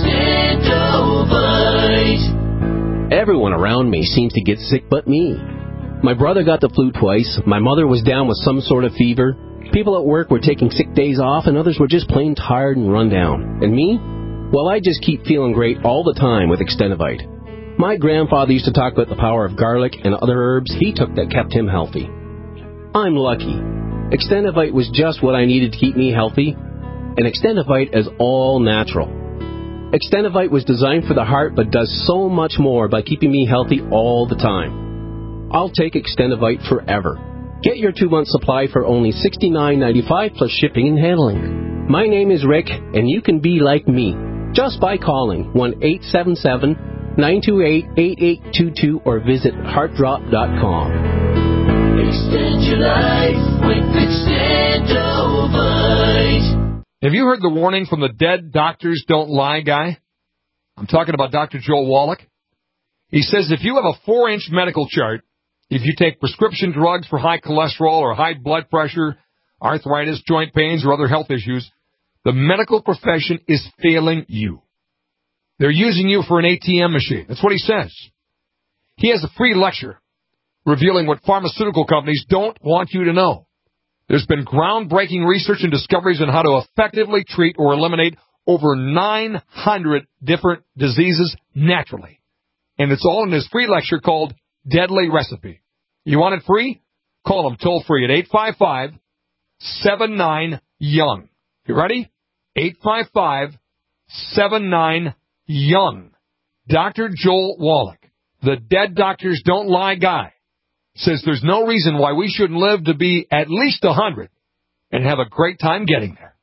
Extendovite. Everyone around me seems to get sick but me. My brother got the flu twice. My mother was down with some sort of fever. People at work were taking sick days off, and others were just plain tired and run down. And me? Well, I just keep feeling great all the time with Extendovite. My grandfather used to talk about the power of garlic and other herbs he took that kept him healthy. I'm lucky. Extendovite was just what I needed to keep me healthy. And Extendovite is all natural. Extendovite was designed for the heart but does so much more by keeping me healthy all the time. I'll take Extendovite forever. Get your two-month supply for only sixty-nine ninety-five plus shipping and handling. My name is Rick, and you can be like me just by calling one eight seven seven, nine two eight, eight eight two two or visit heart drop dot com. Extend your life with Extendovite. Have you heard the warning from the Dead Doctors Don't Lie guy? I'm talking about Doctor Joel Wallach. He says if you have a four-inch medical chart, if you take prescription drugs for high cholesterol or high blood pressure, arthritis, joint pains, or other health issues, the medical profession is failing you. They're using you for an A T M machine. That's what he says. He has a free lecture revealing what pharmaceutical companies don't want you to know. There's been groundbreaking research and discoveries on how to effectively treat or eliminate over nine hundred different diseases naturally. And it's all in his free lecture called Deadly Recipe. You want it free? Call him toll free at eight five five, seven nine, young. You ready? eight five five, seven nine, young. Doctor Joel Wallach, the Dead Doctors Don't Lie guy, says there's no reason why we shouldn't live to be at least one hundred and have a great time getting there.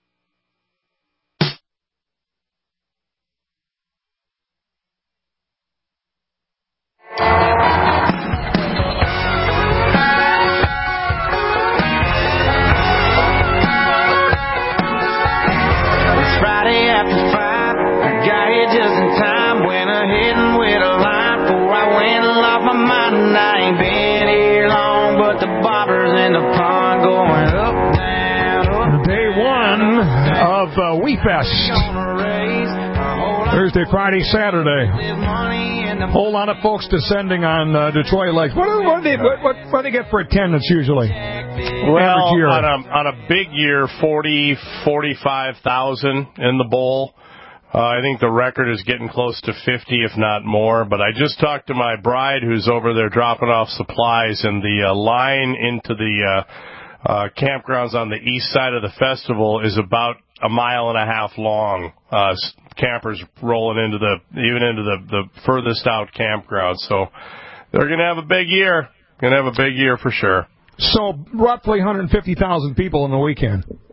It's Friday after five. I got here just in time. Went ahead and with a line before I went and lost my mind. And I ain't been here long, but the bobbers in the pond going up, down, up. Day one of uh, We Fest. Thursday, Friday, Saturday. Whole lot of folks descending on uh, Detroit Lakes. What do, what, do they, what, what, what do they get for attendance usually? Well, year? on a on a big year, forty, forty-five thousand in the bowl. Uh, I think the record is getting close to fifty, if not more. But I just talked to my bride who's over there dropping off supplies, and the uh, line into the uh, uh, campgrounds on the east side of the festival is about a mile and a half long. Uh, campers rolling into the, even into the, the furthest out campground. So they're going to have a big year. Going to have a big year for sure. So roughly one hundred fifty thousand people in the weekend.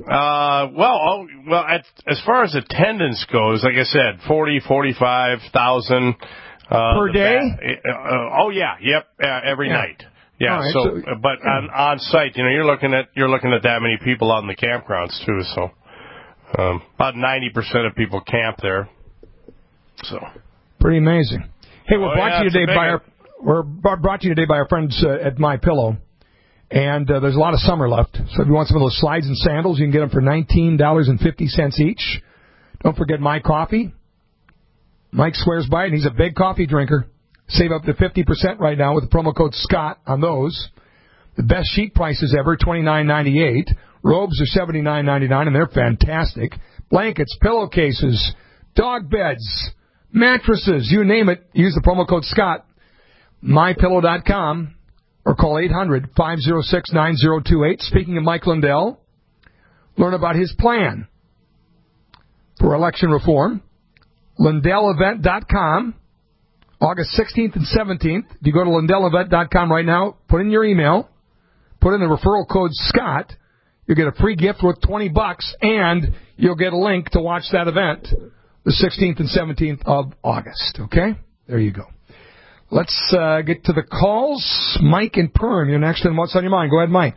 Uh, well, oh, well, at, as far as attendance goes, like I said, forty, forty-five thousand uh, per day. Ba- uh, oh yeah, yep, uh, every yeah. night. Yeah. Right, so, so, but on, on site, you know, you're looking at you're looking at that many people out in the campgrounds too. So, um, about ninety percent of people camp there. So, pretty amazing. Hey, we're oh, brought yeah, to you today big by our we're brought to you today by our friends uh, at MyPillow. And uh, there's a lot of summer left. So if you want some of those slides and sandals, you can get them for nineteen dollars and fifty cents each. Don't forget My Coffee. Mike swears by it, and he's a big coffee drinker. Save up to fifty percent right now with the promo code Scott on those. The best sheet prices ever, twenty-nine ninety-eight. Robes are seventy-nine ninety-nine, and they're fantastic. Blankets, pillowcases, dog beds, mattresses, you name it. Use the promo code Scott. my pillow dot com. Or call eight hundred, five oh six, nine oh two eight. Speaking of Mike Lindell, learn about his plan for election reform. Lindell Event dot com, August sixteenth and seventeenth. If you go to Lindell Event dot com right now, put in your email, put in the referral code Scott, you'll get a free gift worth twenty bucks, and you'll get a link to watch that event the sixteenth and seventeenth of August. Okay? There you go. Let's uh, get to the calls. Mike and Perm, you're next on What's on Your Mind. Go ahead, Mike.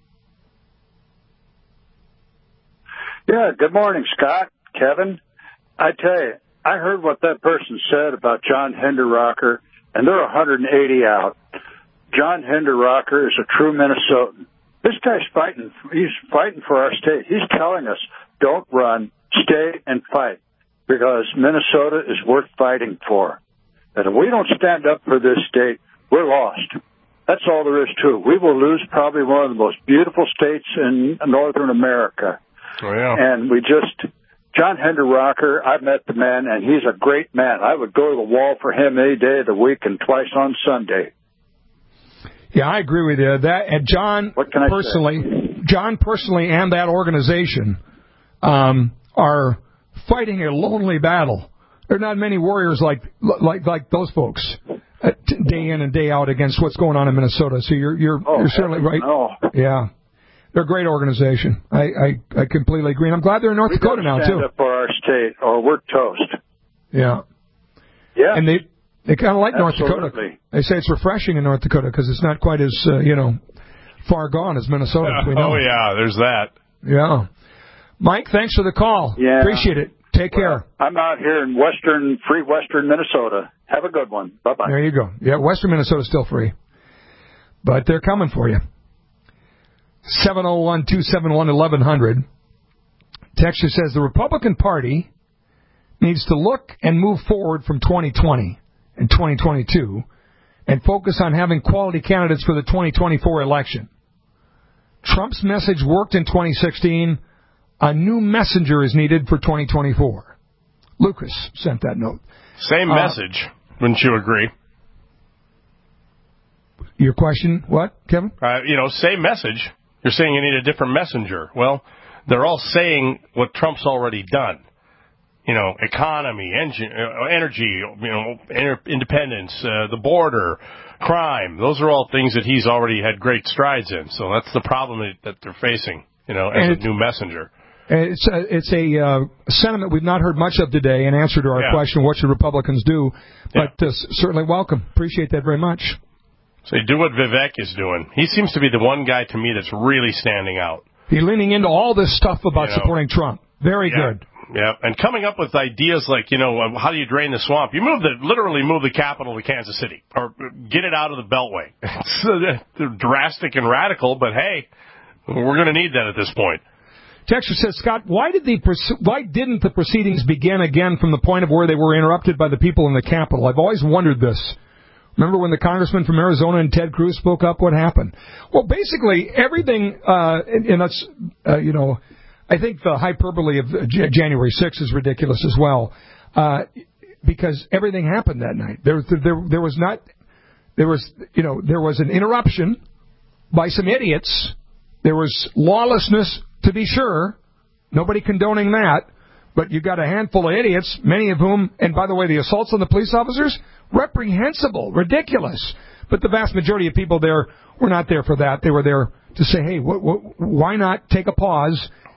Yeah, good morning, Scott, Kevin. I tell you, I heard what that person said about John Hinderrocker, and they're one hundred eighty out. John Hinderrocker is a true Minnesotan. This guy's fighting. He's fighting for our state. He's telling us, don't run, stay and fight, because Minnesota is worth fighting for. And if we don't stand up for this state, we're lost. That's all there is to it. We will lose probably one of the most beautiful states in Northern America. Oh, yeah. And we just, John Hinderrocker, I've met the man, and he's a great man. I would go to the wall for him any day of the week and twice on Sunday. Yeah, I agree with you. That and John what can I personally, say? John personally, and that organization um, are fighting a lonely battle. There are not many warriors like like like those folks, uh, t- day in and day out against what's going on in Minnesota. So you're you're oh, you're certainly right. No. Yeah, they're a great organization. I, I, I completely agree. And I'm glad they're in North we Dakota now stand too. Up for our state, or we're toast. Yeah. Yeah. And they they kind of like Absolutely. North Dakota. They say it's refreshing in North Dakota because it's not quite as uh, you know far gone as Minnesota. Uh, we know. Oh yeah, there's that. Yeah. Mike, thanks for the call. Yeah. Appreciate it. Take well, care. I'm out here in western, free western Minnesota. Have a good one. Bye-bye. There you go. Yeah, western Minnesota's still free. But they're coming for you. seven oh one, two seven one, eleven hundred. Texture says the Republican Party needs to look and move forward from twenty twenty and twenty twenty-two and focus on having quality candidates for the twenty twenty-four election. Trump's message worked in twenty sixteen. A new messenger is needed for twenty twenty-four. Lucas sent that note. Same uh, message. Wouldn't you agree? Your question, what, Kevin? Uh, you know, same message. You're saying you need a different messenger. Well, they're all saying what Trump's already done. You know, economy, engine, uh, energy, you know, inter- independence, uh, the border, crime. Those are all things that he's already had great strides in. So that's the problem that, that they're facing, you know, as And a new messenger. It's a, it's a uh, sentiment we've not heard much of today in answer to our Yeah. question, what should Republicans do? Yeah. But uh, certainly welcome. Appreciate that very much. So do what Vivek is doing. He seems to be the one guy to me that's really standing out. He's leaning into all this stuff about You know, supporting Trump. Very yeah. good. Yeah, and coming up with ideas like, you know, uh, how do you drain the swamp? You move the, literally move the capital to Kansas City, or get it out of the Beltway. It's uh, drastic and radical, but hey, we're going to need that at this point. Texter says, Scott, why did the why didn't the proceedings begin again from the point of where they were interrupted by the people in the Capitol? I've always wondered this. Remember when the congressman from Arizona and Ted Cruz spoke up? What happened? Well, basically everything, uh, and, and that's, uh, you know, I think the hyperbole of J- January sixth is ridiculous as well, uh, because everything happened that night. There, there, there was not, there was, you know, there was an interruption by some idiots. There was lawlessness, to be sure. Nobody condoning that. But you got a handful of idiots, many of whom, and by the way, the assaults on the police officers, reprehensible, ridiculous. But the vast majority of people there were not there for that. They were there to say, hey, wh- wh- why not take a pause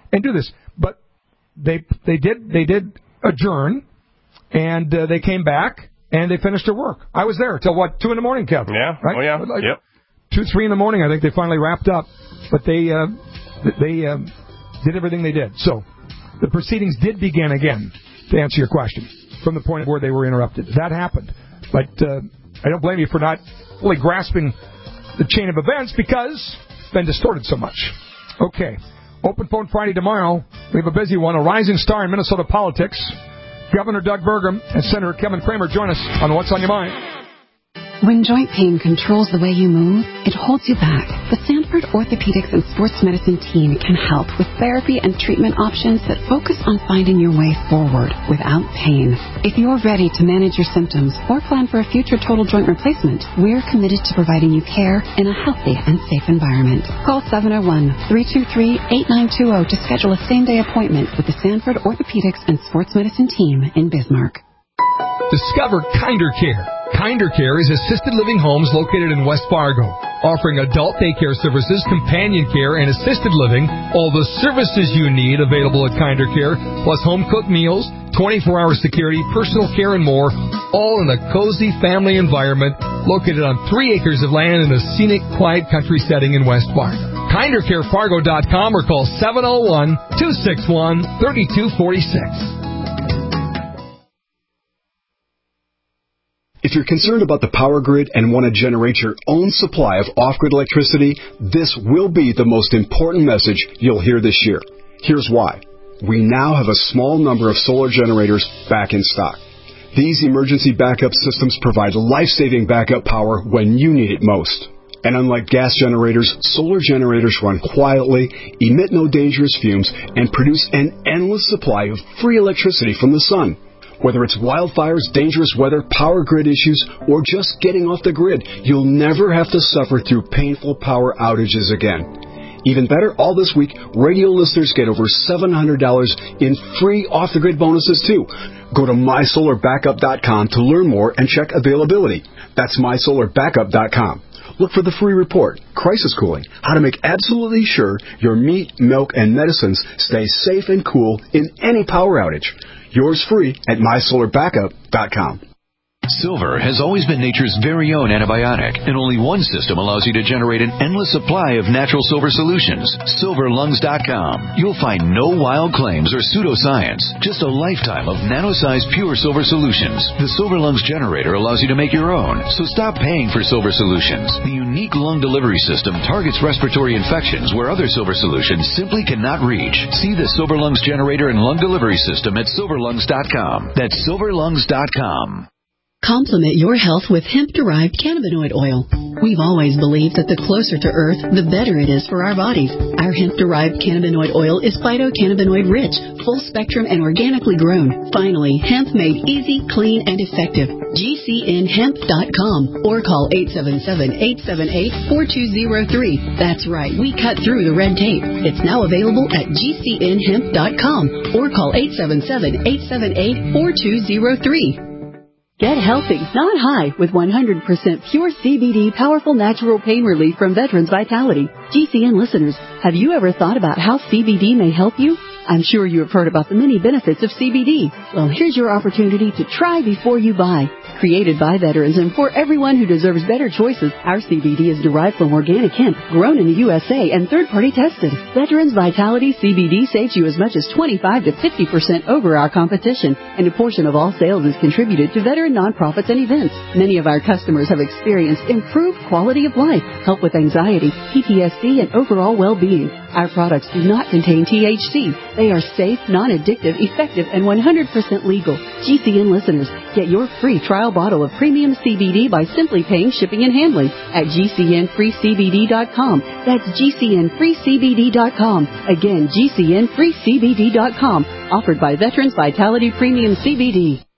and do this. But they they did they did adjourn, and uh, they came back and they finished their work. I was there till what two in the morning, Kevin? Yeah. Right? Oh yeah. Like, yep. Two three in the morning. I think they finally wrapped up, but they uh, they uh, did everything they did. So the proceedings did begin again. To answer your question, from the point where they were interrupted, that happened. But uh, I don't blame you for not fully grasping the chain of events because it's been distorted so much. Okay. Open Phone Friday tomorrow. We have a busy one. A rising star in Minnesota politics. Governor Doug Burgum and Senator Kevin Cramer join us on What's on Your Mind. When joint pain controls the way you move, it holds you back. The Sanford Orthopedics and Sports Medicine team can help with therapy and treatment options that focus on finding your way forward without pain. If you're ready to manage your symptoms or plan for a future total joint replacement, we're committed to providing you care in a healthy and safe environment. Call seven oh one, three two three, eight nine two zero to schedule a same-day appointment with the Sanford Orthopedics and Sports Medicine team in Bismarck. Discover Kinder Care. Kinder Care is assisted living homes located in West Fargo, offering adult daycare services, companion care, and assisted living. All the services you need available at Kinder Care, plus home-cooked meals, twenty-four hour security, personal care, and more, all in a cozy family environment located on three acres of land in a scenic, quiet country setting in West Fargo. kinder care fargo dot com or call seven oh one, two six one, three two four six. If you're concerned about the power grid and want to generate your own supply of off-grid electricity, this will be the most important message you'll hear this year. Here's why. We now have a small number of solar generators back in stock. These emergency backup systems provide life-saving backup power when you need it most. And unlike gas generators, solar generators run quietly, emit no dangerous fumes, and produce an endless supply of free electricity from the sun. Whether it's wildfires, dangerous weather, power grid issues, or just getting off the grid, you'll never have to suffer through painful power outages again. Even better, all this week, radio listeners get over seven hundred dollars in free off-the-grid bonuses, too. Go to my solar backup dot com to learn more and check availability. That's my solar backup dot com. Look for the free report, Crisis Cooling, how to make absolutely sure your meat, milk, and medicines stay safe and cool in any power outage. Yours free at my solar backup dot com. Silver has always been nature's very own antibiotic, and only one system allows you to generate an endless supply of natural silver solutions. silver lungs dot com. You'll find no wild claims or pseudoscience, just a lifetime of nano-sized pure silver solutions. The Silver Lungs generator allows you to make your own, so stop paying for silver solutions. The unique lung delivery system targets respiratory infections where other silver solutions simply cannot reach. See the Silver Lungs generator and lung delivery system at silver lungs dot com. That's silver lungs dot com. Complement your health with hemp-derived cannabinoid oil. We've always believed that the closer to Earth, the better it is for our bodies. Our hemp-derived cannabinoid oil is phytocannabinoid-rich, full-spectrum, and organically grown. Finally, hemp made easy, clean, and effective. G C N hemp dot com or call eight seven seven, eight seven eight, four two zero three. That's right, we cut through the red tape. It's now available at G C N hemp dot com or call eight seven seven, eight seven eight, four two zero three. Get healthy, not high, with one hundred percent pure C B D powerful natural pain relief from Veterans Vitality. G C N listeners, have you ever thought about how C B D may help you? I'm sure you have heard about the many benefits of C B D. Well, here's your opportunity to try before you buy. Created by veterans and for everyone who deserves better choices, our C B D is derived from organic hemp, grown in the U S A and third-party tested. Veterans Vitality C B D saves you as much as twenty-five to fifty percent over our competition, and a portion of all sales is contributed to veteran nonprofits and events. Many of our customers have experienced improved quality of life, help with anxiety, P T S D, and overall well-being. Our products do not contain T H C. They are safe, non-addictive, effective, and one hundred percent legal. G C N listeners, get your free trial bottle of premium C B D by simply paying shipping and handling at G C N free C B D dot com. That's G C N free C B D dot com. Again, G C N free C B D dot com. Offered by Veterans Vitality Premium C B D.